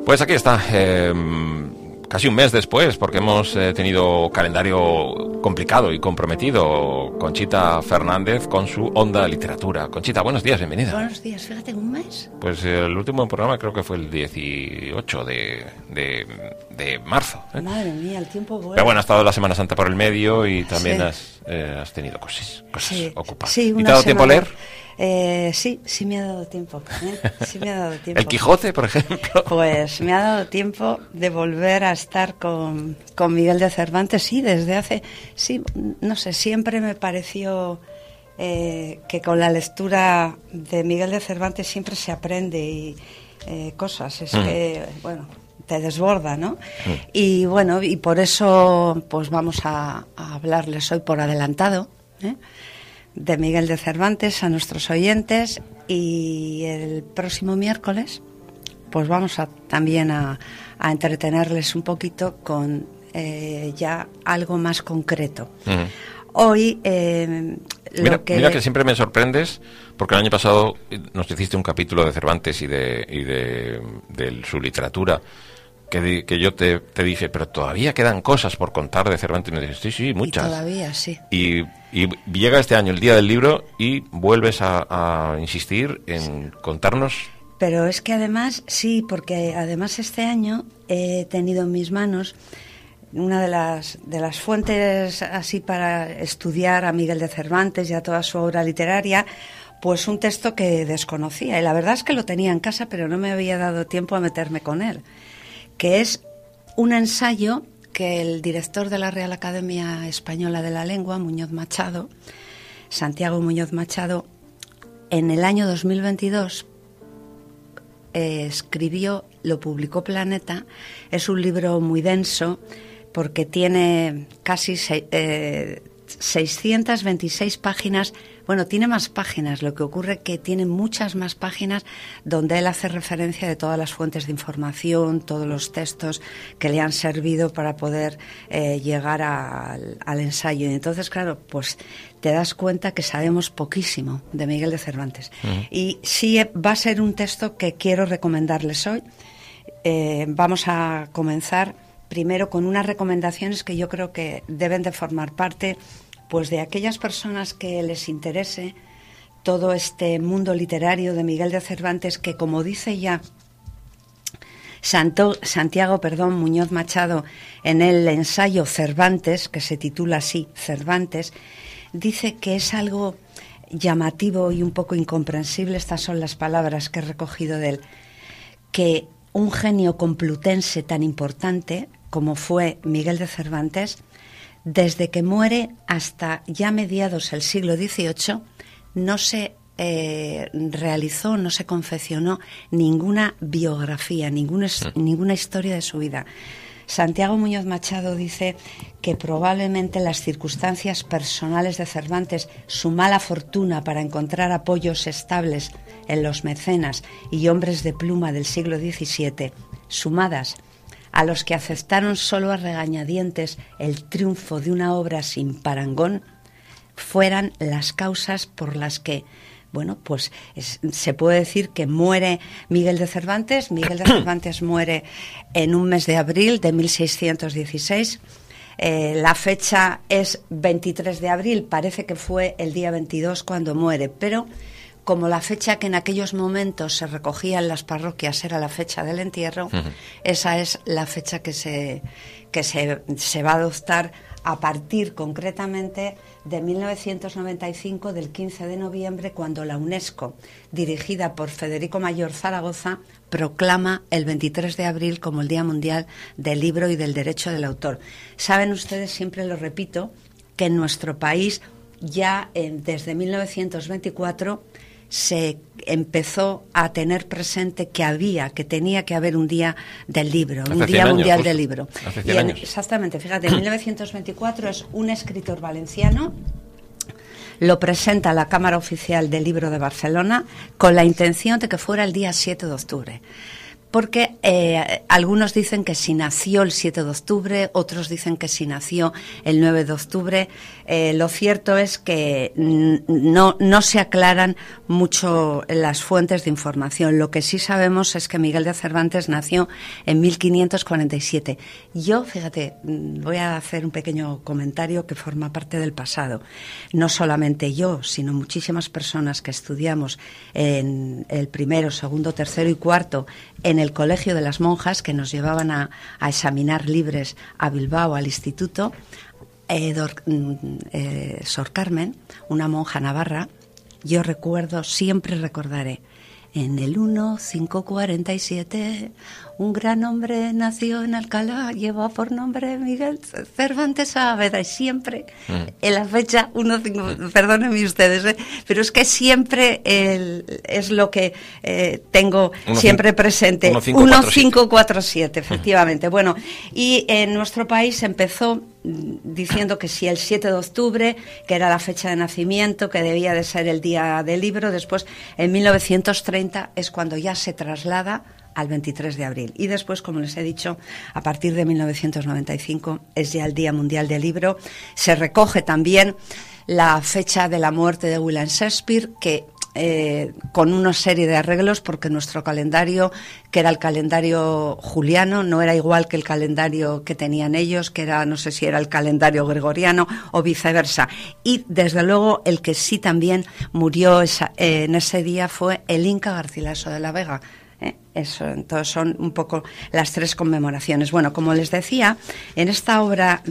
Pues aquí está, casi un mes después, porque hemos tenido calendario complicado y comprometido. Conchita Fernández con su Onda Literatura. Conchita, buenos días, bienvenida. Buenos días, fíjate, un mes. Pues el último programa creo que fue el 18 de marzo. Madre mía, el tiempo vuela. Pero bueno, ha estado la Semana Santa por el medio y también sí. has tenido cosas sí. ocupadas. Sí, ¿Y te ha dado tiempo a leer? Sí me ha dado tiempo. Sí me ha dado tiempo. ¿El Quijote, por ejemplo? Pues me ha dado tiempo de volver a estar con Miguel de Cervantes, sí, desde hace... Sí, no sé, siempre me pareció que con la lectura de Miguel de Cervantes siempre se aprende y cosas. Es que, bueno, te desborda, ¿no? Y bueno, y por eso pues vamos a hablarles hoy por adelantado, de Miguel de Cervantes a nuestros oyentes, y el próximo miércoles pues vamos también a entretenerles un poquito con ya algo más concreto. Hoy mira que siempre me sorprendes, porque el año pasado nos hiciste un capítulo de Cervantes y de su literatura, que yo te dije, pero todavía quedan cosas por contar de Cervantes. Y me dijiste, sí, muchas. Y todavía, sí. Y llega este año el Día del Libro y vuelves a insistir en contarnos. Pero es que además, sí, porque además este año he tenido en mis manos una de las fuentes así para estudiar a Miguel de Cervantes y a toda su obra literaria, pues un texto que desconocía. Y la verdad es que lo tenía en casa, pero no me había dado tiempo a meterme con él, que es un ensayo que el director de la Real Academia Española de la Lengua, Muñoz Machado, Santiago Muñoz Machado, en el año 2022 escribió, lo publicó Planeta. Es un libro muy denso porque tiene casi 626 páginas. Bueno, tiene más páginas, lo que ocurre que tiene muchas más páginas donde él hace referencia de todas las fuentes de información, todos los textos que le han servido para poder llegar al ensayo. Y entonces, claro, pues te das cuenta que sabemos poquísimo de Miguel de Cervantes. Y sí va a ser un texto que quiero recomendarles hoy. Vamos a comenzar primero con unas recomendaciones que yo creo que deben de formar parte pues de aquellas personas que les interese todo este mundo literario de Miguel de Cervantes, que, como dice ya Santiago Muñoz Machado en el ensayo Cervantes, que se titula así, Cervantes, dice que es algo llamativo y un poco incomprensible, estas son las palabras que he recogido de él, que un genio complutense tan importante como fue Miguel de Cervantes, desde que muere hasta ya mediados del siglo XVIII, no se realizó, no se confeccionó ninguna biografía, ninguna historia de su vida. Santiago Muñoz Machado dice que probablemente las circunstancias personales de Cervantes, su mala fortuna para encontrar apoyos estables en los mecenas y hombres de pluma del siglo XVII, sumadas a los que aceptaron solo a regañadientes el triunfo de una obra sin parangón, fueran las causas por las que, bueno, pues se puede decir que muere Miguel de Cervantes. Miguel de Cervantes muere en un mes de abril de 1616. La fecha es 23 de abril, parece que fue el día 22 cuando muere, pero como la fecha que en aquellos momentos se recogía en las parroquias era la fecha del entierro, esa es la fecha que se va a adoptar a partir concretamente de 1995, del 15 de noviembre, cuando la UNESCO, dirigida por Federico Mayor Zaragoza, proclama el 23 de abril como el Día Mundial del Libro y del Derecho del Autor. Saben ustedes, siempre lo repito, que en nuestro país ya desde 1924 se empezó a tener presente que tenía que haber un día del libro, un Día Mundial del Libro. Hace 100 años. Exactamente, fíjate, en 1924 es un escritor valenciano, lo presenta a la Cámara Oficial del Libro de Barcelona con la intención de que fuera el día 7 de octubre. porque algunos dicen que si nació el 7 de octubre, otros dicen que si nació el 9 de octubre. Lo cierto es que no se aclaran mucho las fuentes de información. Lo que sí sabemos es que Miguel de Cervantes nació en 1547. Yo, fíjate, voy a hacer un pequeño comentario que forma parte del pasado. No solamente yo, sino muchísimas personas que estudiamos en el primero, segundo, tercero y cuarto en el Colegio de las Monjas, que nos llevaban a examinar libres a Bilbao, al instituto. Sor Carmen, una monja navarra, yo siempre recordaré, en el 1547 un gran hombre nació en Alcalá, lleva por nombre Miguel Cervantes Saavedra, y siempre en la fecha perdónenme ustedes, pero es que siempre es lo que tengo siempre presente, 1547, efectivamente. Bueno, y en nuestro país empezó diciendo que si el 7 de octubre, que era la fecha de nacimiento, que debía de ser el día del libro. Después, en 1930, es cuando ya se traslada al 23 de abril. Y después, como les he dicho, a partir de 1995 es ya el Día Mundial del Libro. Se recoge también la fecha de la muerte de William Shakespeare, que con una serie de arreglos, porque nuestro calendario, que era el calendario juliano, no era igual que el calendario que tenían ellos, que era, no sé si era el calendario gregoriano o viceversa. Y desde luego el que sí también murió en ese día fue el Inca Garcilaso de la Vega. Eso, entonces son un poco las tres conmemoraciones. Bueno, como les decía, en esta obra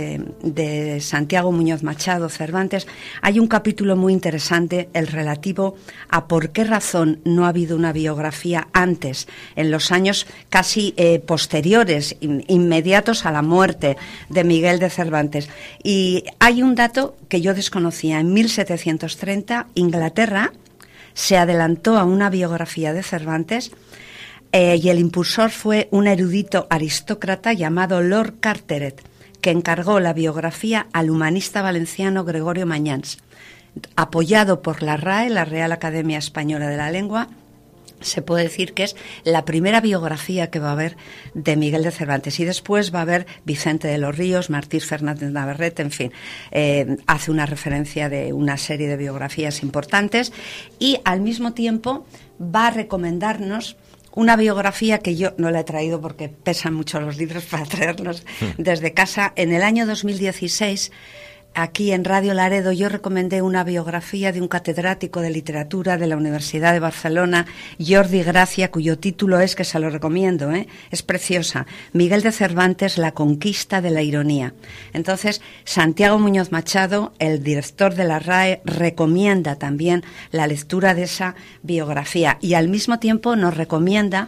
de Santiago Muñoz Machado, Cervantes, hay un capítulo muy interesante, el relativo a por qué razón no ha habido una biografía antes, en los años casi posteriores, inmediatos a la muerte de Miguel de Cervantes. Y hay un dato que yo desconocía. En 1730, Inglaterra se adelantó a una biografía de Cervantes y el impulsor fue un erudito aristócrata llamado Lord Carteret, que encargó la biografía al humanista valenciano Gregorio Mañans. Apoyado por la RAE, la Real Academia Española de la Lengua, se puede decir que es la primera biografía que va a haber de Miguel de Cervantes. Y después va a haber Vicente de los Ríos, Martí Fernández Navarrete, en fin, hace una referencia de una serie de biografías importantes, y al mismo tiempo va a recomendarnos una biografía que yo no la he traído porque pesan mucho los libros para traerlos desde casa. En el año 2016, aquí en Radio Laredo, yo recomendé una biografía de un catedrático de literatura de la Universidad de Barcelona, Jordi Gracia, cuyo título es, que se lo recomiendo, es preciosa, Miguel de Cervantes, la conquista de la ironía. Entonces, Santiago Muñoz Machado, el director de la RAE, recomienda también la lectura de esa biografía, y al mismo tiempo nos recomienda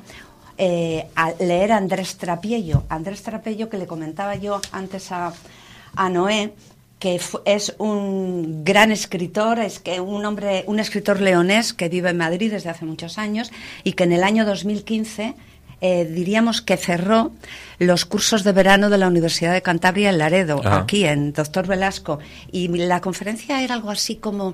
a leer a Andrés Trapiello, que le comentaba yo antes a Noé, que es un gran escritor, un escritor leonés que vive en Madrid desde hace muchos años, y que en el año 2015 diríamos que cerró los cursos de verano de la Universidad de Cantabria en Laredo, aquí en Doctor Velasco, y la conferencia era algo así como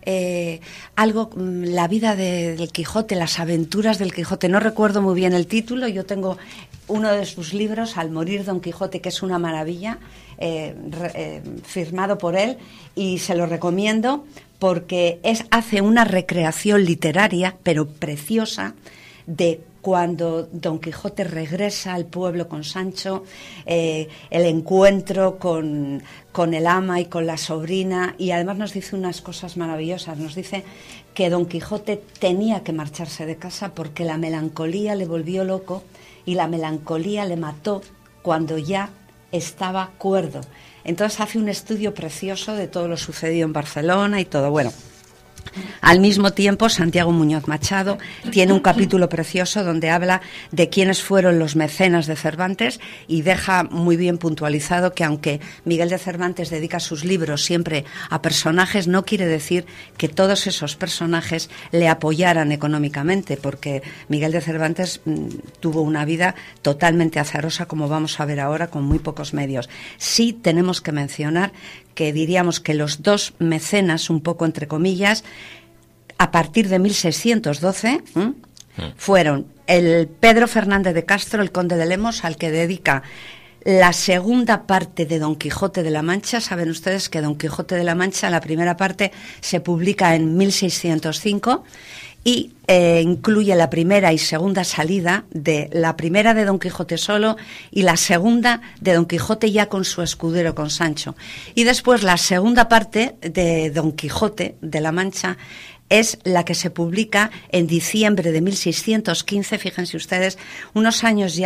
la vida del Quijote, las aventuras del Quijote. No recuerdo muy bien el título. Yo tengo uno de sus libros, Al morir Don Quijote, que es una maravilla, firmado por él, y se lo recomiendo porque hace una recreación literaria, pero preciosa, de cuando Don Quijote regresa al pueblo con Sancho, el encuentro con el ama y con la sobrina, y además nos dice unas cosas maravillosas. Nos dice que Don Quijote tenía que marcharse de casa porque la melancolía le volvió loco, y la melancolía le mató cuando ya estaba cuerdo. Entonces hace un estudio precioso de todo lo sucedido en Barcelona y todo. Bueno, al mismo tiempo, Santiago Muñoz Machado tiene un capítulo precioso donde habla de quiénes fueron los mecenas de Cervantes, y deja muy bien puntualizado que aunque Miguel de Cervantes dedica sus libros siempre a personajes, no quiere decir que todos esos personajes le apoyaran económicamente, porque Miguel de Cervantes tuvo una vida totalmente azarosa, como vamos a ver ahora, con muy pocos medios. Sí tenemos que mencionar que diríamos que los dos mecenas, un poco entre comillas, a partir de 1612, fueron el Pedro Fernández de Castro, el conde de Lemos, al que dedica la segunda parte de Don Quijote de la Mancha. Saben ustedes que Don Quijote de la Mancha, la primera parte, se publica en 1605 y incluye la primera y segunda salida de la primera de Don Quijote solo y la segunda de Don Quijote ya con su escudero, con Sancho. Y después la segunda parte de Don Quijote de la Mancha es la que se publica en diciembre de 1615, fíjense ustedes, unos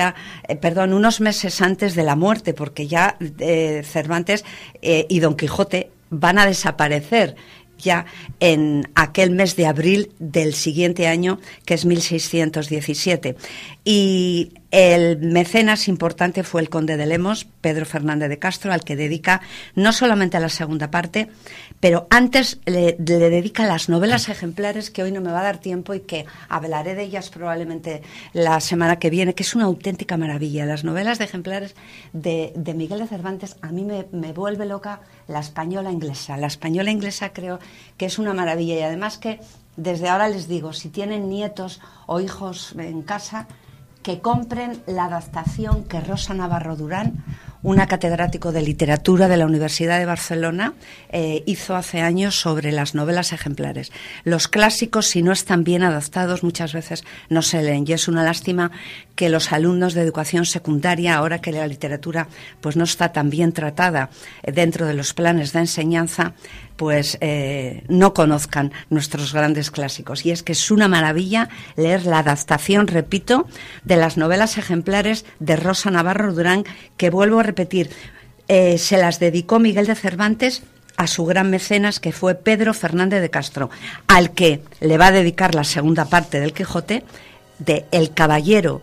meses antes de la muerte, porque ya Cervantes y Don Quijote van a desaparecer ya en aquel mes de abril del siguiente año, que es 1617. Y el mecenas importante fue el conde de Lemos, Pedro Fernández de Castro, al que dedica no solamente a la segunda parte, pero antes le dedica las novelas ejemplares, que hoy no me va a dar tiempo y que hablaré de ellas probablemente la semana que viene, que es una auténtica maravilla. Las novelas de ejemplares de Miguel de Cervantes, a mí me vuelve loca la española inglesa. La española inglesa creo que es una maravilla, y además que desde ahora les digo, si tienen nietos o hijos en casa, que compren la adaptación que Rosa Navarro Durán, una catedrático de literatura de la Universidad de Barcelona, hizo hace años sobre las novelas ejemplares. Los clásicos, si no están bien adaptados, muchas veces no se leen, y es una lástima que los alumnos de educación secundaria, ahora que la literatura pues no está tan bien tratada dentro de los planes de enseñanza, pues no conozcan nuestros grandes clásicos. Y es que es una maravilla leer la adaptación, repito, de las novelas ejemplares de Rosa Navarro Durán, que vuelvo a repetir, se las dedicó Miguel de Cervantes a su gran mecenas, que fue Pedro Fernández de Castro, al que le va a dedicar la segunda parte del Quijote, de El Caballero.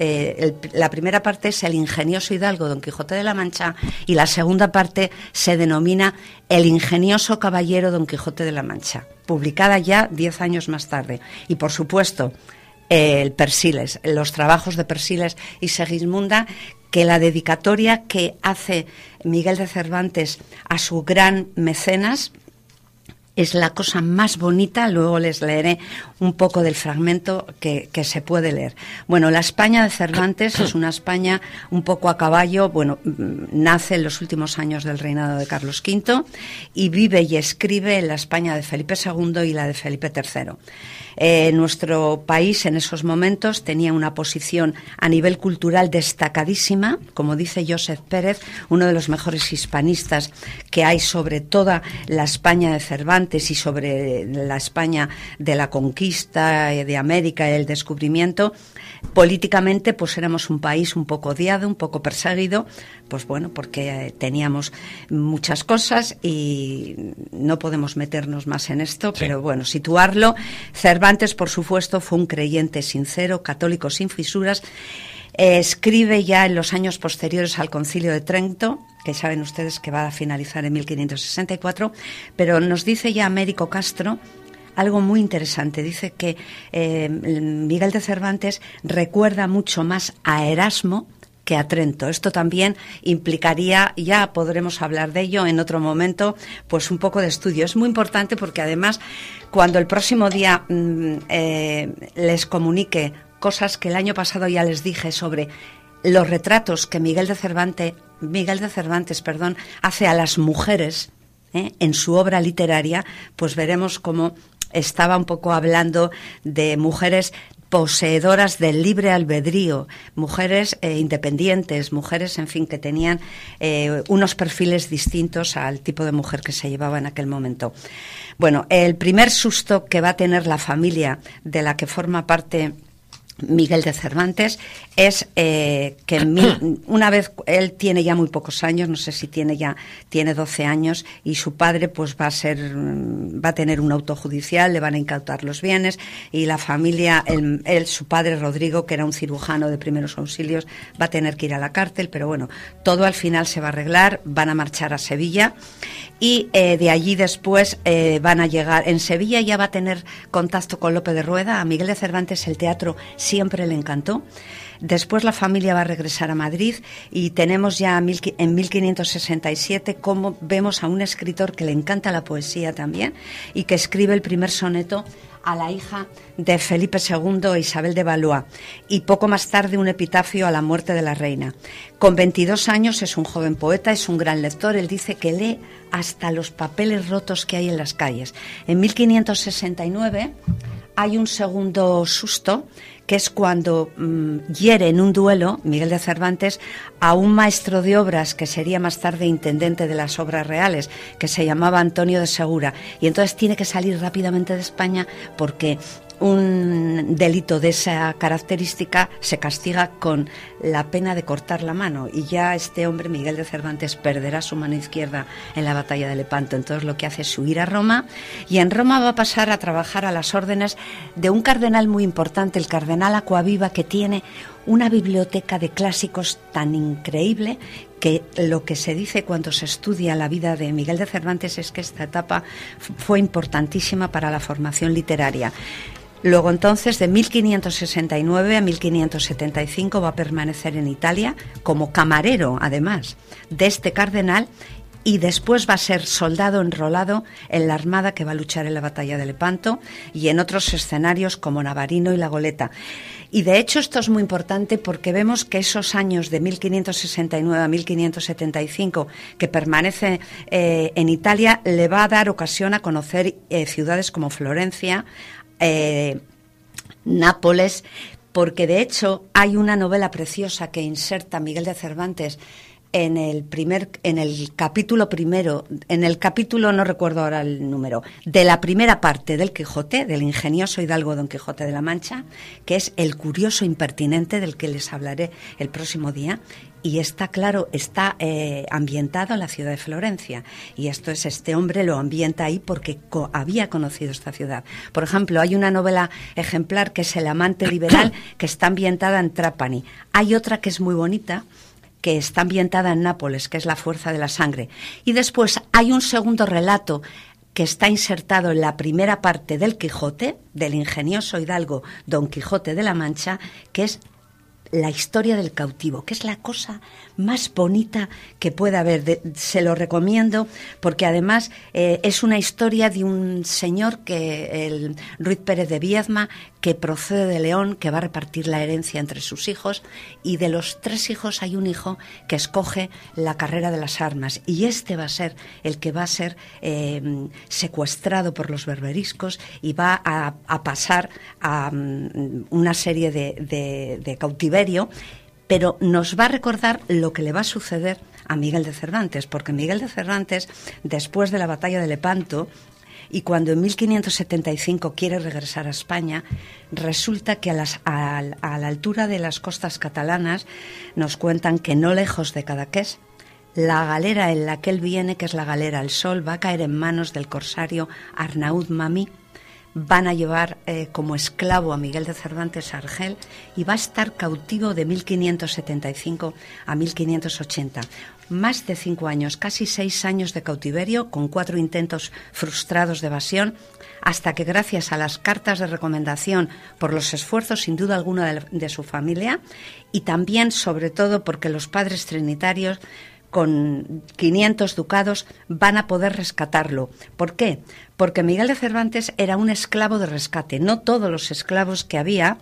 La primera parte es el ingenioso hidalgo Don Quijote de la Mancha, y la segunda parte se denomina El ingenioso caballero Don Quijote de la Mancha, publicada ya 10 años más tarde. Y por supuesto el Persiles, los trabajos de Persiles y Segismunda, que la dedicatoria que hace Miguel de Cervantes a su gran mecenas es la cosa más bonita. Luego les leeré un poco del fragmento que se puede leer. Bueno, la España de Cervantes es una España un poco a caballo. Bueno, nace en los últimos años del reinado de Carlos V y vive y escribe en la España de Felipe II y la de Felipe III. Nuestro país en esos momentos tenía una posición a nivel cultural destacadísima, como dice Joseph Pérez, uno de los mejores hispanistas que hay sobre toda la España de Cervantes y sobre la España de la conquista de América y el descubrimiento. Políticamente, pues éramos un país un poco odiado, un poco perseguido, pues bueno, porque teníamos muchas cosas y no podemos meternos más en esto, sí. Pero bueno, situarlo. Cervantes, por supuesto, fue un creyente sincero, católico sin fisuras. Escribe ya en los años posteriores al Concilio de Trento, que saben ustedes que va a finalizar en 1564, pero nos dice ya Américo Castro algo muy interesante. Dice que Miguel de Cervantes recuerda mucho más a Erasmo que a Trento. Esto también implicaría, ya podremos hablar de ello en otro momento, pues un poco de estudio. Es muy importante porque además, cuando el próximo día les comunique cosas que el año pasado ya les dije sobre los retratos que Miguel de Cervantes, hace a las mujeres en su obra literaria, pues veremos cómo estaba un poco hablando de mujeres poseedoras del libre albedrío, mujeres independientes, mujeres, en fin, que tenían unos perfiles distintos al tipo de mujer que se llevaba en aquel momento. Bueno, el primer susto que va a tener la familia de la que forma parte Miguel de Cervantes es que una vez, él tiene ya muy pocos años, no sé si tiene 12 años, y su padre pues va a tener un auto judicial, le van a incautar los bienes, y la familia, su padre Rodrigo, que era un cirujano de primeros auxilios, va a tener que ir a la cárcel, pero bueno, todo al final se va a arreglar. Van a marchar a Sevilla y de allí después van a llegar, en Sevilla ya va a tener contacto con Lope de Rueda. A Miguel de Cervantes el teatro siempre le encantó. Después la familia va a regresar a Madrid y tenemos ya en 1567 cómo vemos a un escritor que le encanta la poesía también y que escribe el primer soneto a la hija de Felipe II, Isabel de Valois, y poco más tarde un epitafio a la muerte de la reina. Con 22 años es un joven poeta, es un gran lector. Él dice que lee hasta los papeles rotos que hay en las calles. En 1569 hay un segundo susto, que es cuando hiere en un duelo Miguel de Cervantes a un maestro de obras que sería más tarde intendente de las obras reales, que se llamaba Antonio de Segura, y entonces tiene que salir rápidamente de España porque un delito de esa característica se castiga con la pena de cortar la mano, y ya este hombre, Miguel de Cervantes, perderá su mano izquierda en la batalla de Lepanto. Entonces lo que hace es huir a Roma, y en Roma va a pasar a trabajar a las órdenes de un cardenal muy importante, el cardenal Acquaviva, que tiene una biblioteca de clásicos tan increíble que lo que se dice cuando se estudia la vida de Miguel de Cervantes es que esta etapa fue importantísima para la formación literaria. Luego entonces, de 1569 a 1575 va a permanecer en Italia como camarero, además, de este cardenal, y después va a ser soldado enrolado en la armada que va a luchar en la batalla de Lepanto y en otros escenarios como Navarino y La Goleta. Y de hecho esto es muy importante porque vemos que esos años de 1569 a 1575 que permanece en Italia le va a dar ocasión a conocer ciudades como Florencia, Nápoles, porque de hecho hay una novela preciosa que inserta Miguel de Cervantes en el capítulo primero, en el capítulo, no recuerdo ahora el número, de la primera parte del Quijote, del ingenioso hidalgo Don Quijote de la Mancha, que es el curioso impertinente, del que les hablaré el próximo día. Y está claro, está ambientado en la ciudad de Florencia. Y esto es, este hombre lo ambienta ahí porque había conocido esta ciudad. Por ejemplo, hay una novela ejemplar que es El amante liberal, que está ambientada en Trapani. Hay otra que es muy bonita, que está ambientada en Nápoles, que es La fuerza de la sangre. Y después hay un segundo relato que está insertado en la primera parte del Quijote, del ingenioso hidalgo Don Quijote de la Mancha, que es la historia del cautivo, que es la cosa más bonita que pueda haber. Se lo recomiendo porque además es una historia de un señor, el Ruiz Pérez de Viedma, que procede de León, que va a repartir la herencia entre sus hijos, y de los 3 hijos hay un hijo que escoge la carrera de las armas, y este va a ser el que va a ser secuestrado por los berberiscos y va a pasar a una serie de cautiverio, pero nos va a recordar lo que le va a suceder a Miguel de Cervantes, porque Miguel de Cervantes, después de la batalla de Lepanto, y cuando en 1575 quiere regresar a España, resulta que a la altura de las costas catalanas nos cuentan que no lejos de Cadaqués, la galera en la que él viene, que es la galera El Sol, va a caer en manos del corsario Arnaúd Mamí. Van a llevar como esclavo a Miguel de Cervantes a Argel y va a estar cautivo de 1575 a 1580. Más de 5 años, casi 6 años de cautiverio, con 4 intentos frustrados de evasión, hasta que gracias a las cartas de recomendación, por los esfuerzos sin duda alguna de su familia, y también sobre todo porque los padres trinitarios con 500 ducados van a poder rescatarlo. ¿Por qué? Porque Miguel de Cervantes era un esclavo de rescate. No todos los esclavos que había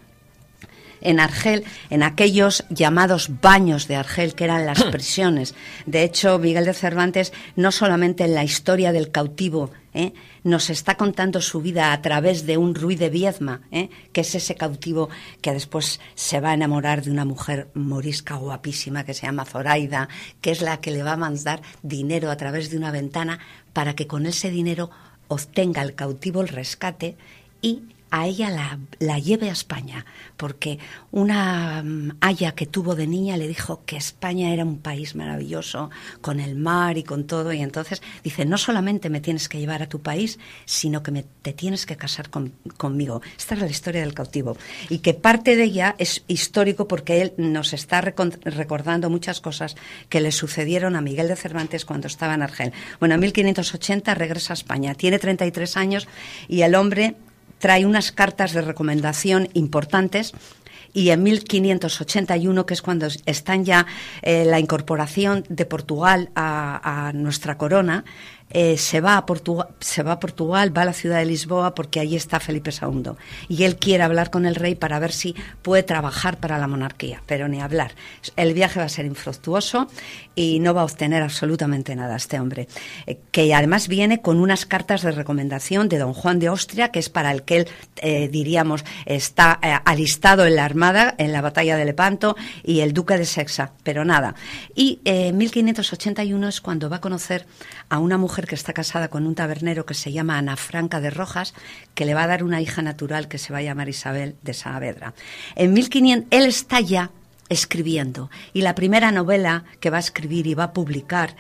en Argel, en aquellos llamados baños de Argel, que eran las prisiones. De hecho, Miguel de Cervantes, no solamente en la historia del cautivo, nos está contando su vida a través de un Ruiz de Viedma, que es ese cautivo que después se va a enamorar de una mujer morisca guapísima que se llama Zoraida, que es la que le va a mandar dinero a través de una ventana para que con ese dinero obtenga el cautivo el rescate y a ella la lleve a España, porque una aya que tuvo de niña le dijo que España era un país maravilloso, con el mar y con todo, y entonces dice, no solamente me tienes que llevar a tu país, sino que te tienes que casar conmigo. Esta es la historia del cautivo, y que parte de ella es histórico porque él nos está recordando muchas cosas que le sucedieron a Miguel de Cervantes cuando estaba en Argel. Bueno, en 1580 regresa a España, tiene 33 años, y el hombre trae unas cartas de recomendación importantes y en 1581, que es cuando están ya la incorporación de Portugal a nuestra corona, se va a Portugal, va a la ciudad de Lisboa porque allí está Felipe II y él quiere hablar con el rey para ver si puede trabajar para la monarquía, pero ni hablar. El viaje va a ser infructuoso y no va a obtener absolutamente nada este hombre, que además viene con unas cartas de recomendación de don Juan de Austria, que es para el que él, diríamos, está alistado en la armada en la batalla de Lepanto, y el duque de Sexa, pero nada. Y en 1581 es cuando va a conocer a una mujer que está casada con un tabernero que se llama Ana Franca de Rojas, que le va a dar una hija natural que se va a llamar Isabel de Saavedra. En 1500 él está ya escribiendo, y la primera novela que va a escribir y va a publicar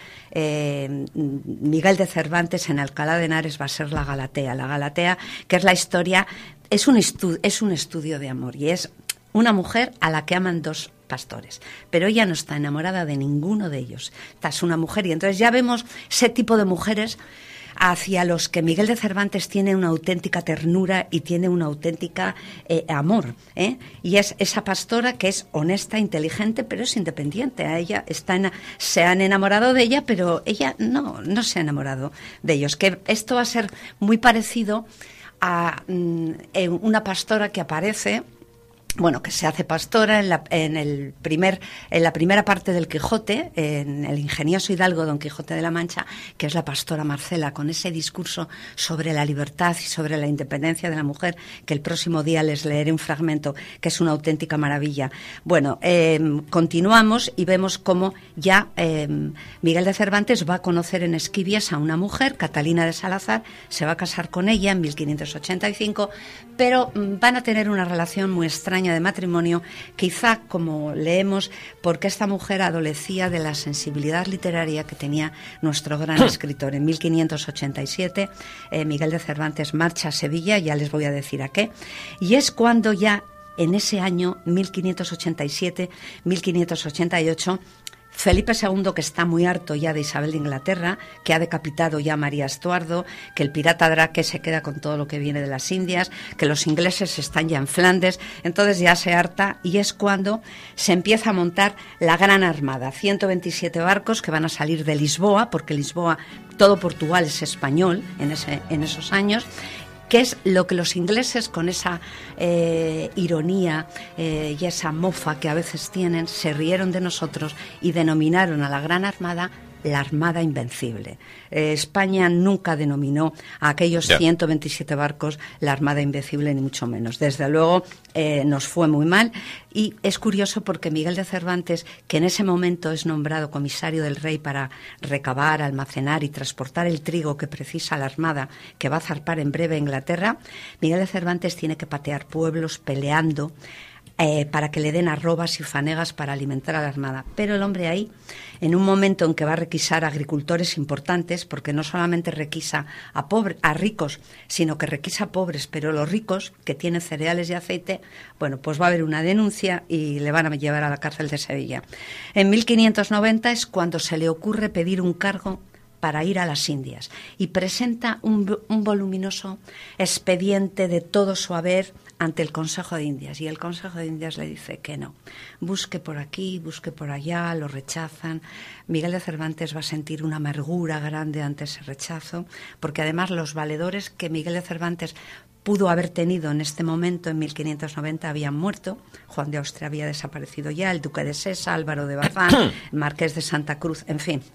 Miguel de Cervantes en Alcalá de Henares va a ser La Galatea, que es la historia, es un estudio de amor, y es una mujer a la que aman dos pastores, pero ella no está enamorada de ninguno de ellos. Esta es una mujer, y entonces ya vemos ese tipo de mujeres hacia los que Miguel de Cervantes tiene una auténtica ternura y tiene una auténtica amor, y es esa pastora que es honesta, inteligente, pero es independiente. A ella se han enamorado de ella, pero ella no se ha enamorado de ellos. Que esto va a ser muy parecido a una pastora que aparece, que se hace pastora en la primera parte del Quijote, en el ingenioso hidalgo Don Quijote de la Mancha, que es la pastora Marcela, con ese discurso sobre la libertad y sobre la independencia de la mujer, que el próximo día les leeré un fragmento, que es una auténtica maravilla. Continuamos y vemos cómo ya Miguel de Cervantes va a conocer en Esquivias a una mujer, Catalina de Salazar, se va a casar con ella en 1585, pero van a tener una relación muy extraña de matrimonio, quizá, como leemos, porque esta mujer adolecía de la sensibilidad literaria que tenía nuestro gran escritor. En 1587 Miguel de Cervantes marcha a Sevilla, ya les voy a decir a qué, y es cuando ya en ese año 1587-1588 Felipe II, que está muy harto ya de Isabel de Inglaterra, que ha decapitado ya a María Estuardo, que el pirata Drake se queda con todo lo que viene de las Indias, que los ingleses están ya en Flandes, entonces ya se harta, y es cuando se empieza a montar la Gran Armada, 127 barcos que van a salir de Lisboa, porque Lisboa, todo Portugal es español en esos años, que es lo que los ingleses, con esa ironía y esa mofa que a veces tienen, se rieron de nosotros y denominaron a la Gran Armada la Armada Invencible. España nunca denominó a aquellos 127 barcos la Armada Invencible, ni mucho menos. Desde luego nos fue muy mal, y es curioso porque Miguel de Cervantes, que en ese momento es nombrado comisario del rey para recabar, almacenar y transportar el trigo que precisa la Armada, que va a zarpar en breve a Inglaterra, Miguel de Cervantes tiene que patear pueblos peleando para que le den arrobas y fanegas para alimentar a la Armada. Pero el hombre ahí, en un momento en que va a requisar agricultores importantes, porque no solamente requisa a ricos, sino que requisa a pobres, pero los ricos, que tienen cereales y aceite, pues va a haber una denuncia y le van a llevar a la cárcel de Sevilla. En 1590 es cuando se le ocurre pedir un cargo para ir a las Indias, y presenta un voluminoso expediente de todo su haber ante el Consejo de Indias, y el Consejo de Indias le dice que no, busque por aquí, busque por allá, lo rechazan. Miguel de Cervantes va a sentir una amargura grande ante ese rechazo, porque además los valedores que Miguel de Cervantes pudo haber tenido en este momento, en 1590, habían muerto. Juan de Austria había desaparecido ya, el duque de Sesa, Álvaro de Bazán, el marqués de Santa Cruz, en fin.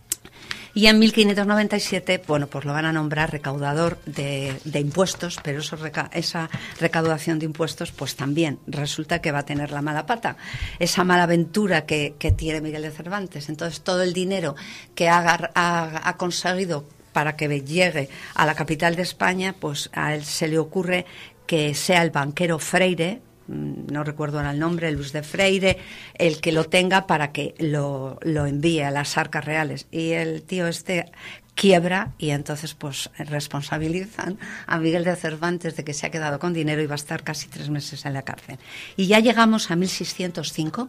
Y en 1597, pues lo van a nombrar recaudador de impuestos, pero esa recaudación de impuestos, pues también resulta que va a tener la mala pata, esa mala aventura que tiene Miguel de Cervantes. Entonces, todo el dinero que ha conseguido para que llegue a la capital de España, pues a él se le ocurre que sea el banquero Freire, no recuerdo ahora el nombre, Luis de Freire, el que lo tenga para que lo envíe a las arcas reales. Y el tío quiebra, y entonces pues responsabilizan a Miguel de Cervantes de que se ha quedado con dinero y va a estar casi 3 meses en la cárcel. Y ya llegamos a 1605,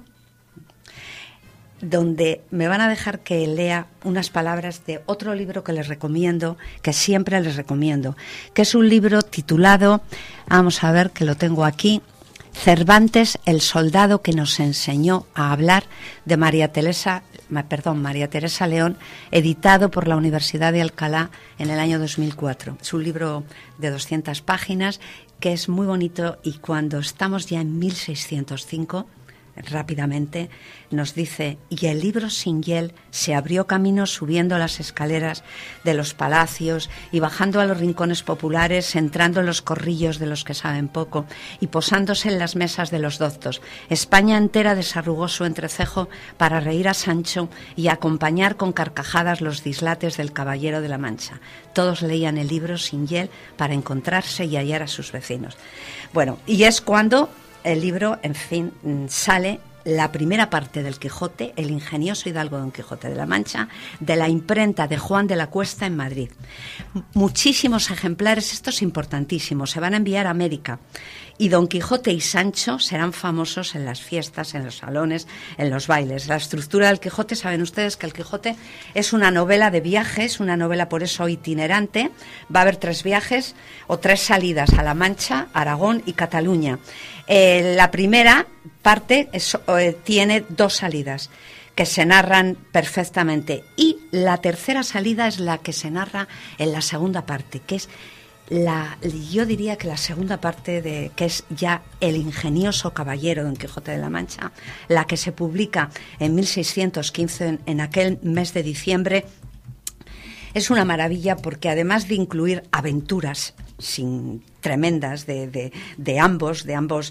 donde me van a dejar que lea unas palabras de otro libro que les recomiendo, que siempre les recomiendo, que es un libro titulado, vamos a ver que lo tengo aquí, Cervantes, el soldado que nos enseñó a hablar, de María Teresa León, editado por la Universidad de Alcalá en el año 2004. Es un libro de 200 páginas que es muy bonito, y cuando estamos ya en 1605, rápidamente nos dice: y el libro sin hiel se abrió camino subiendo las escaleras de los palacios y bajando a los rincones populares, entrando en los corrillos de los que saben poco y posándose en las mesas de los doctos. España entera desarrugó su entrecejo para reír a Sancho y acompañar con carcajadas los dislates del Caballero de la Mancha. Todos leían el libro sin hiel para encontrarse y hallar a sus vecinos. Bueno, y es cuando el libro, en fin, sale la primera parte del Quijote, el ingenioso hidalgo Don Quijote de la Mancha, de la imprenta de Juan de la Cuesta en Madrid. Muchísimos ejemplares, esto es importantísimo, se van a enviar a América. Y Don Quijote y Sancho serán famosos en las fiestas, en los salones, en los bailes. La estructura del Quijote, saben ustedes que el Quijote es una novela de viajes, una novela por eso itinerante. Va a haber 3 viajes o 3 salidas a La Mancha, Aragón y Cataluña. La primera parte tiene 2 salidas que se narran perfectamente, y la tercera salida es la que se narra en la segunda parte, que es yo diría que la segunda parte que es ya el ingenioso caballero Don Quijote de la Mancha, la que se publica en 1615 en aquel mes de diciembre. Es una maravilla porque, además de incluir aventuras tremendas de ambos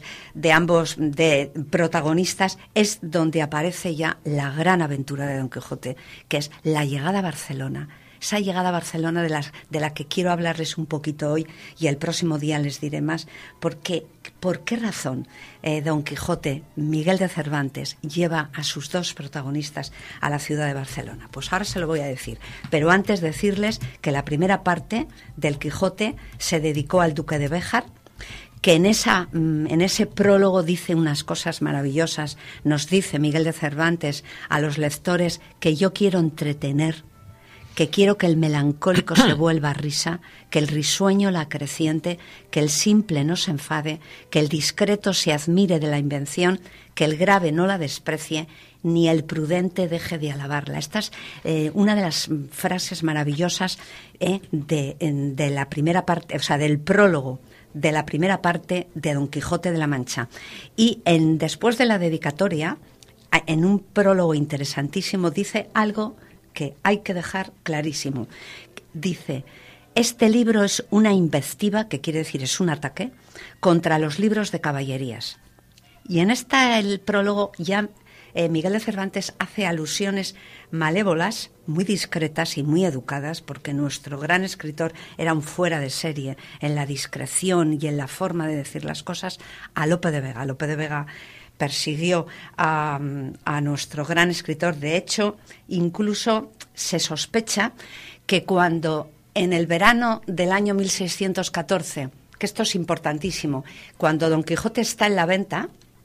protagonistas, es donde aparece ya la gran aventura de Don Quijote, que es la llegada a Barcelona. Esa llegada a Barcelona de la que quiero hablarles un poquito hoy, y el próximo día les diré más, porque ¿por qué razón Don Quijote, Miguel de Cervantes, lleva a sus 2 protagonistas a la ciudad de Barcelona? Pues ahora se lo voy a decir, pero antes decirles que la primera parte del Quijote se dedicó al duque de Béjar, que en ese prólogo dice unas cosas maravillosas. Nos dice Miguel de Cervantes a los lectores que yo quiero entretener, que quiero que el melancólico se vuelva risa, que el risueño la acreciente, que el simple no se enfade, que el discreto se admire de la invención, que el grave no la desprecie, ni el prudente deje de alabarla. Esta es una de las frases maravillosas de la primera parte, o sea, del prólogo de la primera parte de Don Quijote de la Mancha. Y después de la dedicatoria, en un prólogo interesantísimo, dice algo que hay que dejar clarísimo. Dice: este libro es una investiva, que quiere decir es un ataque, contra los libros de caballerías. Y en el prólogo ya Miguel de Cervantes hace alusiones malévolas, muy discretas y muy educadas, porque nuestro gran escritor era un fuera de serie en la discreción y en la forma de decir las cosas, a Lope de Vega. Lope de Vega persiguió a nuestro gran escritor. De hecho, incluso se sospecha que cuando en el verano del año 1614, que esto es importantísimo, cuando Don Quijote está en la venta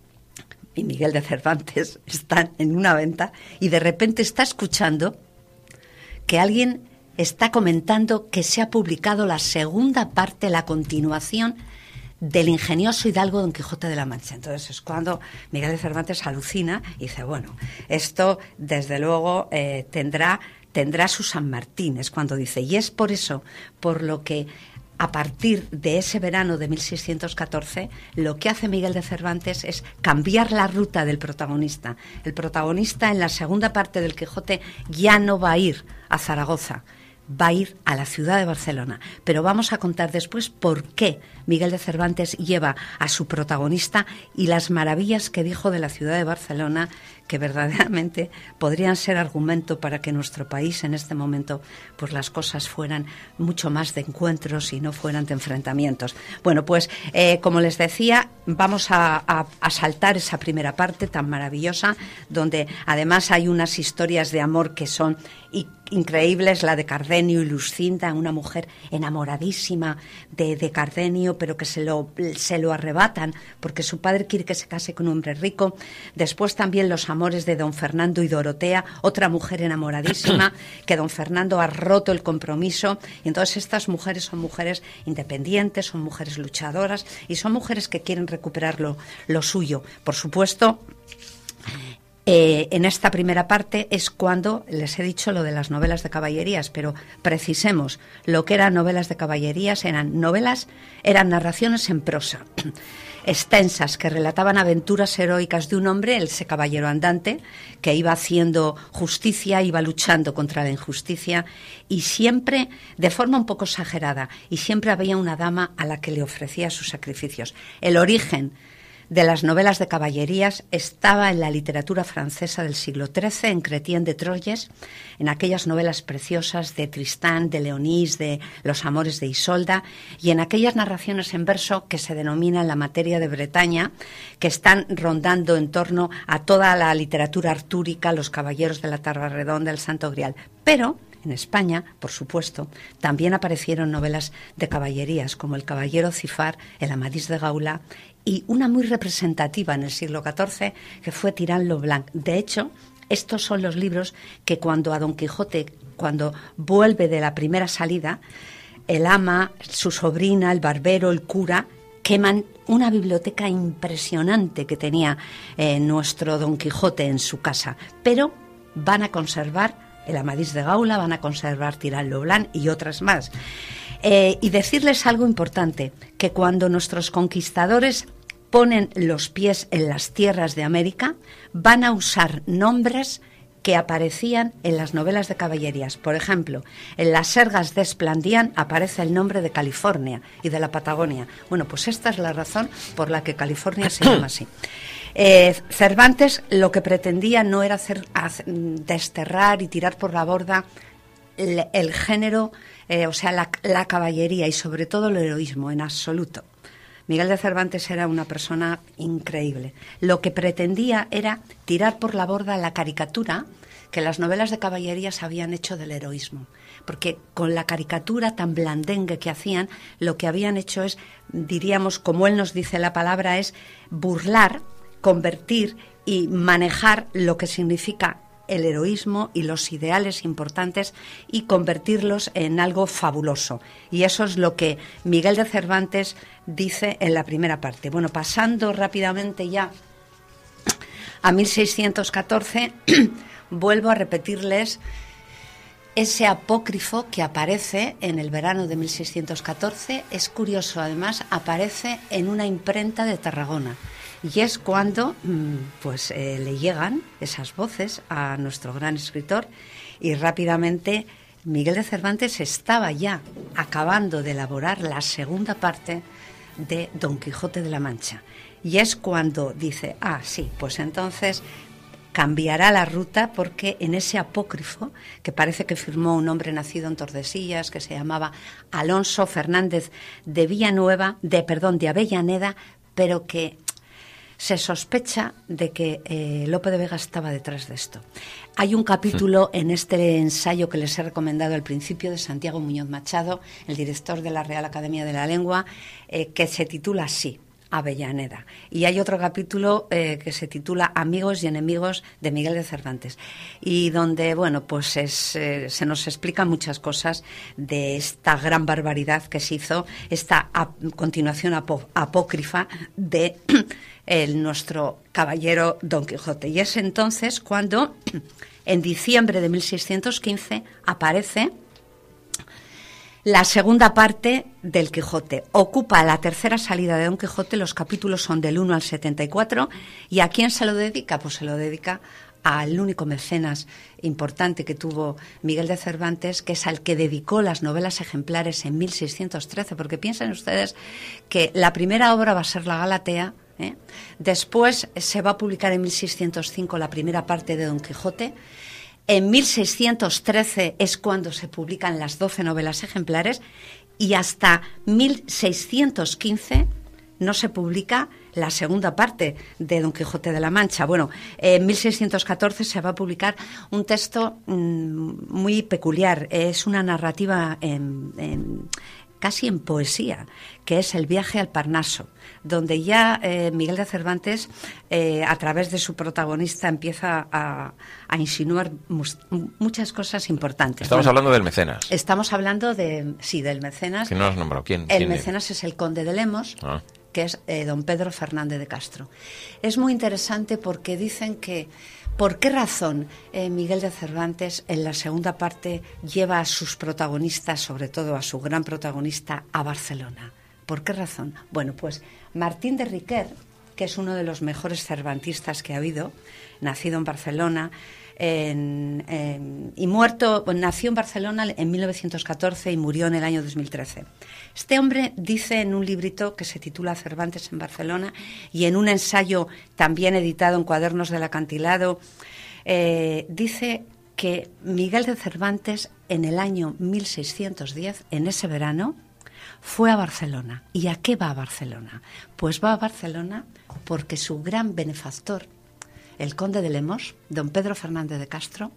y Miguel de Cervantes está en una venta, y de repente está escuchando que alguien está comentando que se ha publicado la segunda parte, la continuación del ingenioso hidalgo Don Quijote de la Mancha. Entonces es cuando Miguel de Cervantes alucina y dice: bueno, esto desde luego tendrá su San Martín. Es cuando dice, y es por eso por lo que a partir de ese verano de 1614 lo que hace Miguel de Cervantes es cambiar la ruta del protagonista. El protagonista en la segunda parte del Quijote ya no va a ir a Zaragoza, va a ir a la ciudad de Barcelona. Pero vamos a contar después por qué Miguel de Cervantes lleva a su protagonista y las maravillas que dijo de la ciudad de Barcelona, que verdaderamente podrían ser argumento para que nuestro país en este momento pues las cosas fueran mucho más de encuentros y no fueran de enfrentamientos. Bueno, pues como les decía, vamos a saltar esa primera parte tan maravillosa, donde además hay unas historias de amor que son increíbles, la de Cardenio y Luscinda, una mujer enamoradísima de Cardenio, pero que se lo arrebatan porque su padre quiere que se case con un hombre rico. Después también los amores de don Fernando y Dorotea, otra mujer enamoradísima, que don Fernando ha roto el compromiso, y entonces estas mujeres son mujeres independientes, son mujeres luchadoras y son mujeres que quieren recuperar lo suyo. Por supuesto, en esta primera parte es cuando les he dicho lo de las novelas de caballerías, pero precisemos, lo que eran novelas de caballerías eran narraciones en prosa, extensas, que relataban aventuras heroicas de un hombre, ese caballero andante, que iba haciendo justicia, iba luchando contra la injusticia, y siempre de forma un poco exagerada, y siempre había una dama a la que le ofrecía sus sacrificios. El origen de las novelas de caballerías estaba en la literatura francesa del siglo XIII, en Chrétien de Troyes, en aquellas novelas preciosas de Tristán, de Leonís, de Los amores de Isolda, y en aquellas narraciones en verso que se denominan la materia de Bretaña, que están rondando en torno a toda la literatura artúrica, los caballeros de la Tarra Redonda, el Santo Grial. Pero en España, por supuesto, también aparecieron novelas de caballerías, como El caballero Cifar, El Amadís de Gaula, y una muy representativa en el siglo XIV, que fue Tirán lo Blanc. De hecho, estos son los libros que cuando a Don Quijote, cuando vuelve de la primera salida, el ama, su sobrina, el barbero, el cura, queman una biblioteca impresionante que tenía nuestro Don Quijote en su casa, pero van a conservar El Amadís de Gaula, van a conservar Tirán lo Blanc y otras más. Y decirles algo importante, que cuando nuestros conquistadores ponen los pies en las tierras de América, van a usar nombres que aparecían en las novelas de caballerías. Por ejemplo, en Las Sergas de Esplandián aparece el nombre de California y de la Patagonia. Bueno, pues esta es la razón por la que California se llama así. Cervantes lo que pretendía no era desterrar y tirar por la borda el género, o sea, la caballería y sobre todo el heroísmo, en absoluto. Miguel de Cervantes era una persona increíble. Lo que pretendía era tirar por la borda la caricatura que las novelas de caballerías habían hecho del heroísmo. Porque con la caricatura tan blandengue que hacían, lo que habían hecho es, diríamos, como él nos dice la palabra, es burlar, convertir y manejar lo que significa el heroísmo y los ideales importantes y convertirlos en algo fabuloso. Y eso es lo que Miguel de Cervantes dice en la primera parte. Bueno, pasando rápidamente ya a 1614, vuelvo a repetirles ese apócrifo que aparece en el verano de 1614. Es curioso, además, aparece en una imprenta de Tarragona. Y es cuando le llegan esas voces a nuestro gran escritor y rápidamente Miguel de Cervantes estaba ya acabando de elaborar la segunda parte de Don Quijote de la Mancha. Y es cuando dice, sí, pues entonces cambiará la ruta, porque en ese apócrifo, que parece que firmó un hombre nacido en Tordesillas, que se llamaba Alonso Fernández de Avellaneda, pero que se sospecha de que Lope de Vega estaba detrás de esto. Hay un capítulo en este ensayo que les he recomendado al principio, de Santiago Muñoz Machado, el director de la Real Academia de la Lengua, que se titula así, Avellaneda. Y hay otro capítulo que se titula Amigos y enemigos de Miguel de Cervantes, y donde, se nos explican muchas cosas de esta gran barbaridad que se hizo, esta continuación apócrifa de nuestro caballero Don Quijote. Y es entonces cuando, en diciembre de 1615, aparece la segunda parte del Quijote. Ocupa la tercera salida de Don Quijote, los capítulos son del 1 al 74, ¿y a quién se lo dedica? Pues se lo dedica al único mecenas importante que tuvo Miguel de Cervantes, que es al que dedicó las novelas ejemplares en 1613, porque piensen ustedes que la primera obra va a ser la Galatea, después se va a publicar en 1605 la primera parte de Don Quijote. En 1613 es cuando se publican las 12 novelas ejemplares, y hasta 1615 no se publica la segunda parte de Don Quijote de la Mancha. Bueno, en 1614 se va a publicar un texto muy peculiar. Es una narrativa casi en poesía, que es El viaje al Parnaso, donde ya Miguel de Cervantes, a través de su protagonista, empieza a insinuar muchas cosas importantes. Estamos hablando del mecenas. Estamos hablando del mecenas. Que no has nombrado. ¿Quién mecenas es el conde de Lemos, que es don Pedro Fernández de Castro. Es muy interesante porque dicen que ¿por qué razón Miguel de Cervantes en la segunda parte lleva a sus protagonistas, sobre todo a su gran protagonista, a Barcelona? ¿Por qué razón? Bueno, pues Martín de Riquer, que es uno de los mejores cervantistas que ha habido, nacido en Barcelona nació en Barcelona en 1914 y murió en el año 2013. Este hombre dice en un librito que se titula Cervantes en Barcelona y en un ensayo también editado en Cuadernos del Acantilado, dice que Miguel de Cervantes en el año 1610, en ese verano, fue a Barcelona. ¿Y a qué va a Barcelona? Pues va a Barcelona porque su gran benefactor, el conde de Lemos, don Pedro Fernández de Castro,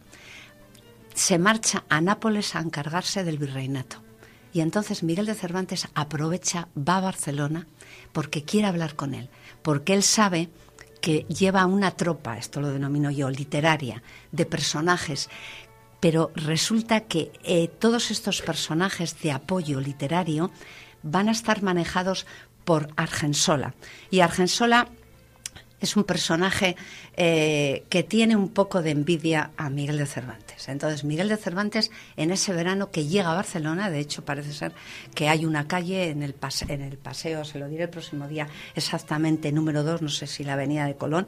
se marcha a Nápoles a encargarse del virreinato. Y entonces Miguel de Cervantes aprovecha, va a Barcelona porque quiere hablar con él, porque él sabe que lleva una tropa, esto lo denomino yo, literaria, de personajes, pero resulta que todos estos personajes de apoyo literario van a estar manejados por Argensola. Y Argensola es un personaje que tiene un poco de envidia a Miguel de Cervantes. Entonces, Miguel de Cervantes, en ese verano que llega a Barcelona, de hecho parece ser que hay una calle en el paseo, se lo diré el próximo día, exactamente número 2, no sé si la avenida de Colón,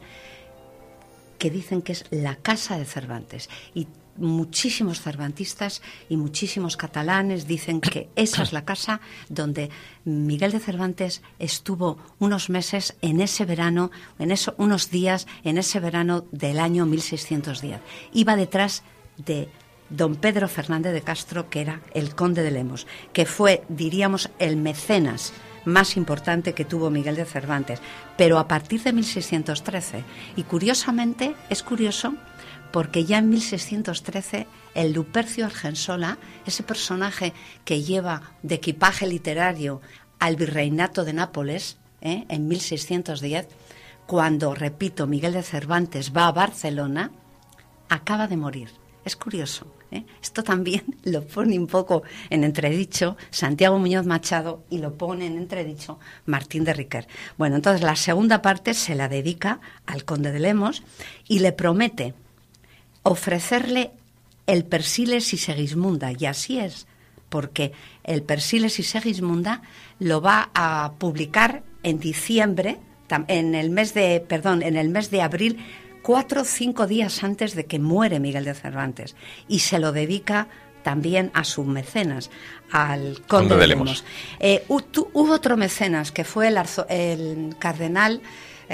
que dicen que es la casa de Cervantes. Y muchísimos cervantistas y muchísimos catalanes dicen que esa es la casa donde Miguel de Cervantes estuvo unos meses en ese verano, unos días en ese verano del año 1610. Iba detrás de don Pedro Fernández de Castro, que era el conde de Lemos, que fue, diríamos, el mecenas más importante que tuvo Miguel de Cervantes, pero a partir de 1613. Y curiosamente, es curioso, porque ya en 1613 el Lupercio Argensola, ese personaje que lleva de equipaje literario al virreinato de Nápoles, en 1610, cuando, repito, Miguel de Cervantes va a Barcelona, acaba de morir. Es curioso, Esto también lo pone un poco en entredicho Santiago Muñoz Machado y lo pone en entredicho Martín de Riquer. Bueno, entonces la segunda parte se la dedica al conde de Lemos y le promete ofrecerle el Persiles y Segismunda, y así es, porque el Persiles y Segismunda lo va a publicar en diciembre, en el mes de abril, 4 o 5 días antes de que muere Miguel de Cervantes, y se lo dedica también a su mecenas, al conde de Lemos. Hubo otro mecenas que fue el cardenal,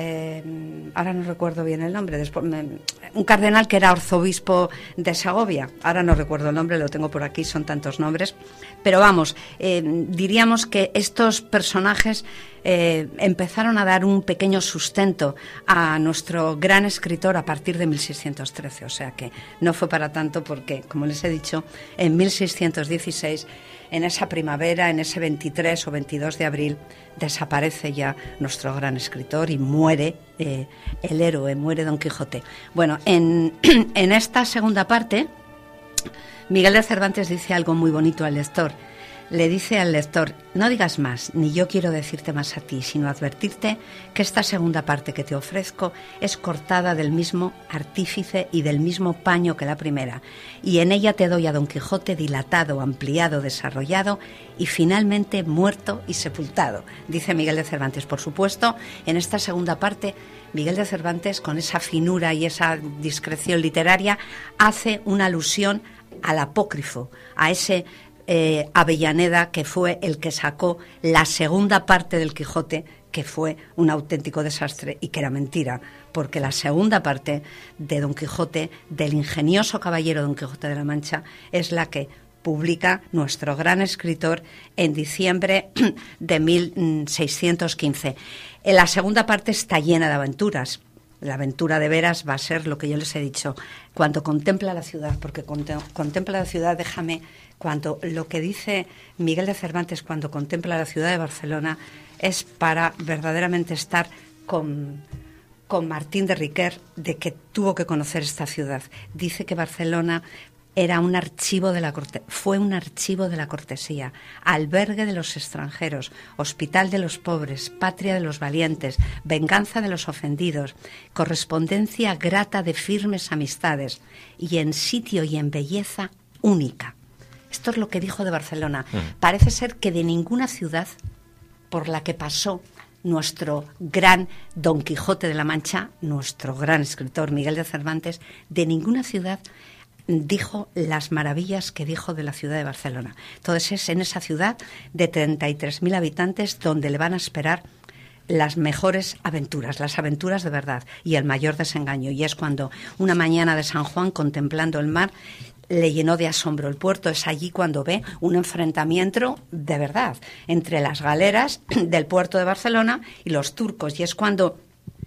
ahora no recuerdo bien el nombre, un cardenal que era arzobispo de Segovia, ahora no recuerdo el nombre, lo tengo por aquí, son tantos nombres, pero vamos, diríamos que estos personajes empezaron a dar un pequeño sustento a nuestro gran escritor a partir de 1613, o sea que no fue para tanto porque, como les he dicho, en 1616, en esa primavera, en ese 23 o 22 de abril, desaparece ya nuestro gran escritor y muere el héroe, muere Don Quijote. Bueno, en esta segunda parte, Miguel de Cervantes dice algo muy bonito al lector. Le dice al lector: no digas más, ni yo quiero decirte más a ti, sino advertirte que esta segunda parte que te ofrezco es cortada del mismo artífice y del mismo paño que la primera, y en ella te doy a Don Quijote dilatado, ampliado, desarrollado y finalmente muerto y sepultado, dice Miguel de Cervantes. Por supuesto, en esta segunda parte, Miguel de Cervantes, con esa finura y esa discreción literaria, hace una alusión al apócrifo, a ese Avellaneda, que fue el que sacó la segunda parte del Quijote, que fue un auténtico desastre y que era mentira, porque la segunda parte de Don Quijote, del ingenioso caballero Don Quijote de la Mancha, es la que publica nuestro gran escritor en diciembre de 1615. La segunda parte está llena de aventuras. La aventura de veras va a ser lo que yo les he dicho, cuando contempla la ciudad, porque contempla la ciudad, cuando lo que dice Miguel de Cervantes cuando contempla la ciudad de Barcelona es para verdaderamente estar con Martín de Riquer, de que tuvo que conocer esta ciudad. Dice que Barcelona era un archivo fue un archivo de la cortesía, albergue de los extranjeros, hospital de los pobres, patria de los valientes, venganza de los ofendidos, correspondencia grata de firmes amistades y en sitio y en belleza única. Esto es lo que dijo de Barcelona. Parece ser que de ninguna ciudad por la que pasó nuestro gran Don Quijote de la Mancha, nuestro gran escritor Miguel de Cervantes, de ninguna ciudad dijo las maravillas que dijo de la ciudad de Barcelona. Entonces es en esa ciudad de 33.000 habitantes donde le van a esperar las mejores aventuras, las aventuras de verdad y el mayor desengaño. Y es cuando una mañana de San Juan, contemplando el mar, le llenó de asombro el puerto. Es allí cuando ve un enfrentamiento de verdad entre las galeras del puerto de Barcelona y los turcos. Y es cuando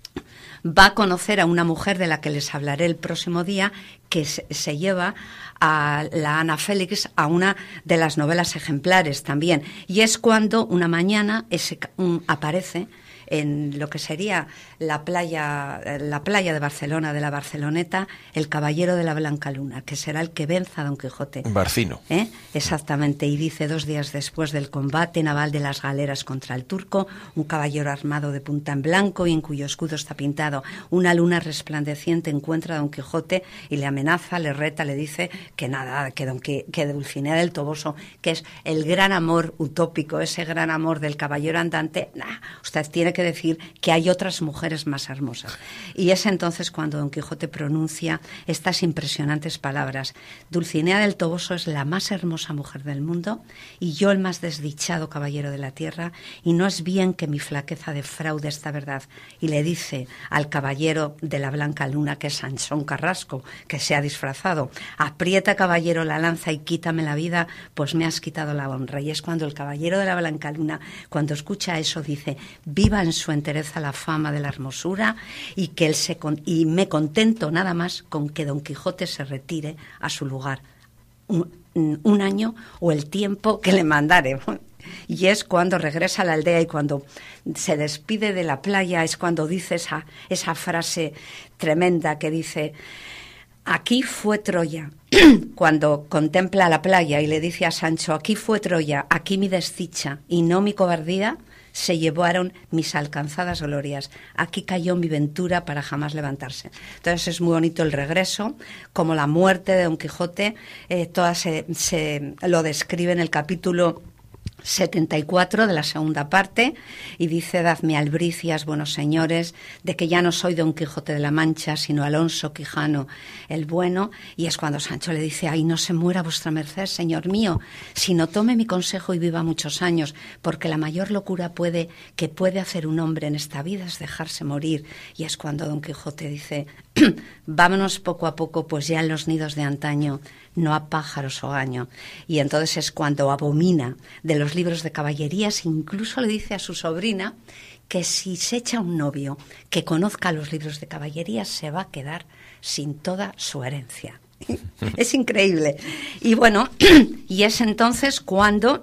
va a conocer a una mujer de la que les hablaré el próximo día, que se lleva a la Ana Félix a una de las novelas ejemplares también. Y es cuando una mañana aparece en lo que sería la playa de Barcelona, de la Barceloneta, el caballero de la Blanca Luna, que será el que venza a Don Quijote. Barcino. Exactamente, y dice: 2 días después del combate naval de las galeras contra el turco, un caballero armado de punta en blanco y en cuyo escudo está pintado una luna resplandeciente encuentra a Don Quijote y le amenaza, le reta, le dice que nada, que Dulcinea del Toboso, que es el gran amor utópico, ese gran amor del caballero andante, usted tiene que decir que hay otras mujeres más hermosas. Y es entonces cuando Don Quijote pronuncia estas impresionantes palabras: Dulcinea del Toboso es la más hermosa mujer del mundo y yo el más desdichado caballero de la tierra, y no es bien que mi flaqueza defraude esta verdad. Y le dice al caballero de la Blanca Luna, que es Sansón Carrasco, que se ha disfrazado: aprieta, caballero, la lanza y quítame la vida, pues me has quitado la honra. Y es cuando el caballero de la Blanca Luna, cuando escucha eso, dice: viva en su entereza la fama de la hermosura, y que y me contento nada más con que Don Quijote se retire a su lugar un año o el tiempo que le mandare. Y es cuando regresa a la aldea y cuando se despide de la playa, es cuando dice esa frase tremenda que dice: aquí fue Troya. Cuando contempla la playa y le dice a Sancho: aquí fue Troya, aquí mi desdicha y no mi cobardía se llevaron mis alcanzadas glorias. Aquí cayó mi ventura para jamás levantarse. Entonces es muy bonito el regreso, como la muerte de Don Quijote, toda se lo describe en el capítulo 74 de la segunda parte, y dice: dadme albricias, buenos señores, de que ya no soy Don Quijote de la Mancha, sino Alonso Quijano el bueno. Y es cuando Sancho le dice: ay, no se muera vuestra merced, señor mío, sino tome mi consejo y viva muchos años, porque la mayor locura que puede hacer un hombre en esta vida es dejarse morir. Y es cuando Don Quijote dice: vámonos poco a poco, pues ya en los nidos de antaño no a pájaros hogaño. Y entonces es cuando abomina de los libros de caballerías, incluso le dice a su sobrina que si se echa un novio que conozca los libros de caballerías se va a quedar sin toda su herencia. Es increíble. Y bueno, y es entonces cuando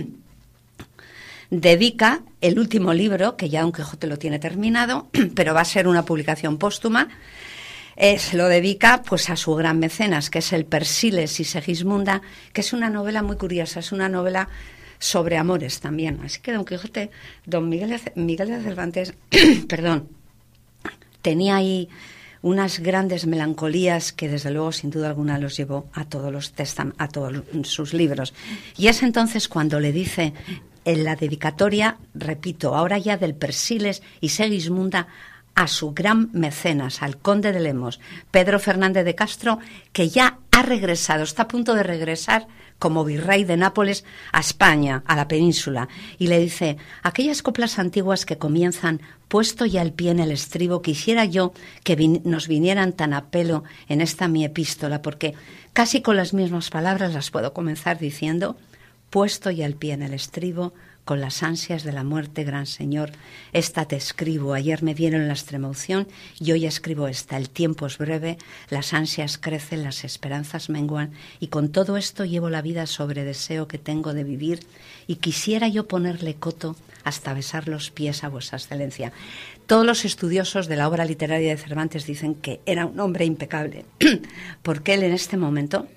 dedica el último libro, que ya Don Quijote lo tiene terminado, pero va a ser una publicación póstuma. Se lo dedica pues a su gran mecenas, que es el Persiles y Segismunda, que es una novela muy curiosa, es una novela sobre amores también. Así que Don Quijote, Don Miguel de Cervantes, perdón, tenía ahí unas grandes melancolías que desde luego sin duda alguna los llevó a todos sus libros. Y es entonces cuando le dice en la dedicatoria, repito, ahora ya del Persiles y Segismunda, a su gran mecenas, al conde de Lemos, Pedro Fernández de Castro, que ya ha regresado, está a punto de regresar como virrey de Nápoles a España, a la península, y le dice: aquellas coplas antiguas que comienzan: puesto ya el pie en el estribo, quisiera yo que nos vinieran tan a pelo en esta mi epístola, porque casi con las mismas palabras las puedo comenzar diciendo: puesto ya el pie en el estribo, con las ansias de la muerte, gran Señor, esta te escribo. Ayer me dieron la extremaunción y hoy escribo esta. El tiempo es breve, las ansias crecen, las esperanzas menguan, y con todo esto llevo la vida sobre deseo que tengo de vivir, y quisiera yo ponerle coto hasta besar los pies a vuestra excelencia. Todos los estudiosos de la obra literaria de Cervantes dicen que era un hombre impecable, porque él en este momento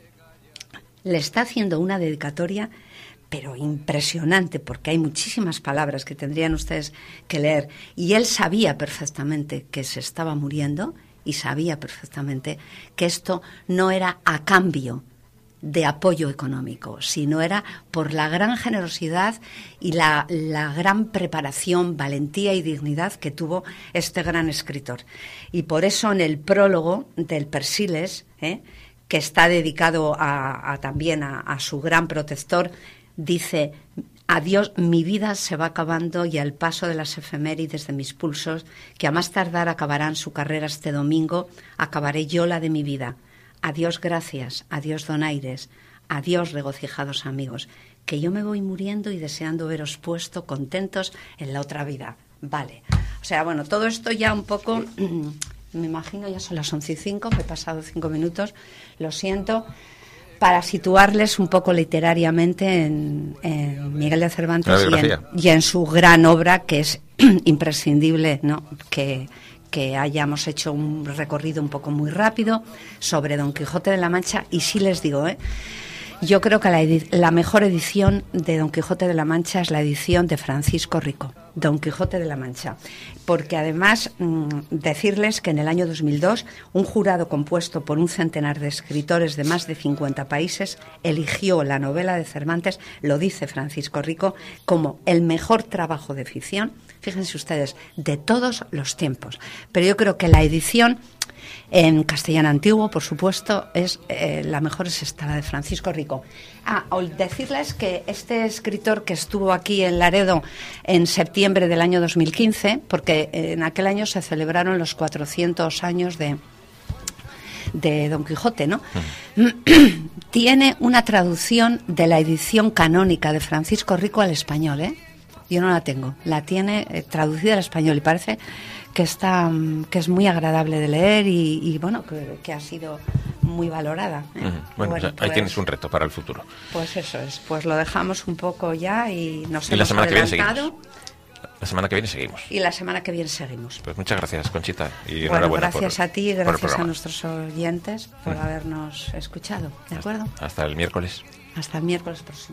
le está haciendo una dedicatoria, pero impresionante, porque hay muchísimas palabras que tendrían ustedes que leer, y él sabía perfectamente que se estaba muriendo, y sabía perfectamente que esto no era a cambio de apoyo económico, sino era por la gran generosidad y la gran preparación, valentía y dignidad que tuvo este gran escritor. Y por eso en el prólogo del Persiles, que está dedicado también a su gran protector, dice: adiós, mi vida se va acabando, y al paso de las efemérides de mis pulsos, que a más tardar acabarán su carrera este domingo, acabaré yo la de mi vida. Adiós, gracias, adiós, donaires, adiós, regocijados amigos, que yo me voy muriendo y deseando veros puesto contentos en la otra vida. Vale. O sea, bueno, todo esto ya un poco, me imagino, ya son las 11:05, me he pasado 5 minutos, lo siento, para situarles un poco literariamente en Miguel de Cervantes y en su gran obra, que es imprescindible, ¿no?, que hayamos hecho un recorrido un poco muy rápido sobre Don Quijote de la Mancha. Y sí les digo, yo creo que la mejor edición de Don Quijote de la Mancha es la edición de Francisco Rico, Don Quijote de la Mancha, porque además decirles que en el año 2002 un jurado compuesto por un centenar de escritores de más de 50 países eligió la novela de Cervantes, lo dice Francisco Rico, como el mejor trabajo de ficción, fíjense ustedes, de todos los tiempos. Pero yo creo que la edición en castellano antiguo, por supuesto, es la mejor, es esta, la de Francisco Rico. Decirles que este escritor que estuvo aquí en Laredo en septiembre del año 2015, porque en aquel año se celebraron los 400 años de Don Quijote, ¿no? Tiene una traducción de la edición canónica de Francisco Rico al español, Yo no la tengo, la tiene traducida al español, y parece que es muy agradable de leer y bueno, que ha sido muy valorada. Bueno, pues, ahí tienes un reto para el futuro. Pues eso es, pues lo dejamos un poco ya y nos hemos la semana adelantado. Que viene seguimos. La semana que viene seguimos. Y la semana que viene seguimos. Pues muchas gracias, Conchita. Y bueno, enhorabuena gracias a ti y gracias a nuestros oyentes por Uh-huh. habernos escuchado. ¿De acuerdo? Hasta el miércoles. Hasta el miércoles próximo.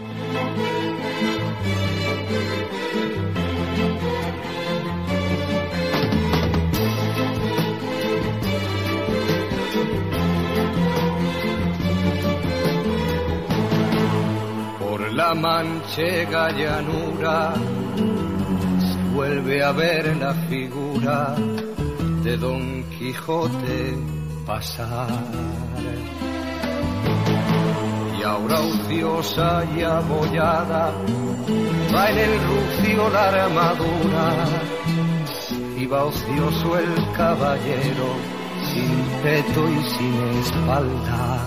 Por la manchega llanura se vuelve a ver la figura de Don Quijote pasar. Y ahora ociosa y abollada va en el rucio la armadura, y va ocioso el caballero sin peto y sin espalda.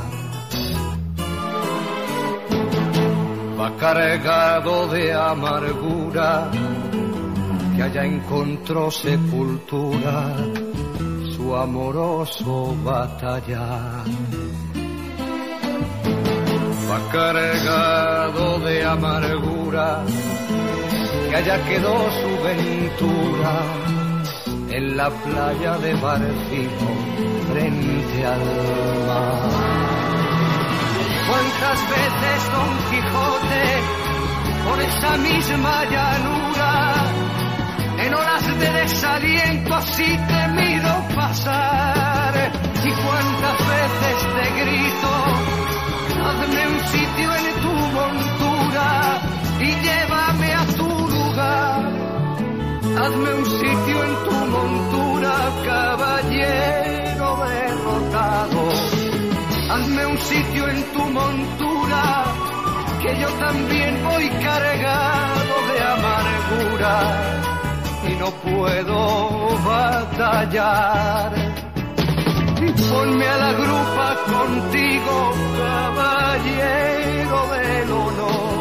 Va cargado de amargura, que allá encontró sepultura su amoroso batallar. Va cargado de amargura, que allá quedó su ventura en la playa de Barcino frente al mar. ¿Cuántas veces Don Quijote por esa misma llanura en horas de desaliento así temido pasar? Y cuántas veces te grito: hazme un sitio en tu montura y llévame a tu lugar. Hazme un sitio en tu montura, caballero derrotado. Hazme un sitio en tu montura, que yo también voy cargado de amargura y no puedo batallar. Ponme a la grupa contigo, caballero del honor.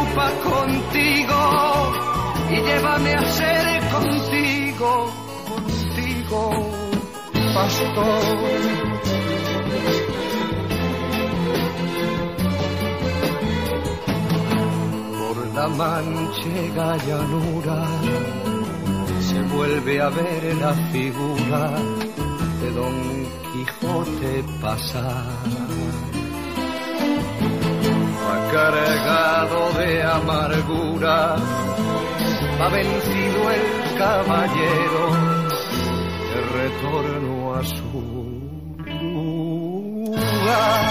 paz contigo y llévame a ser contigo, pastor. Por la manchega llanura se vuelve a ver la figura de Don Quijote pasar. Va cargado de amargura, va vencido el caballero, de retorno a su lugar.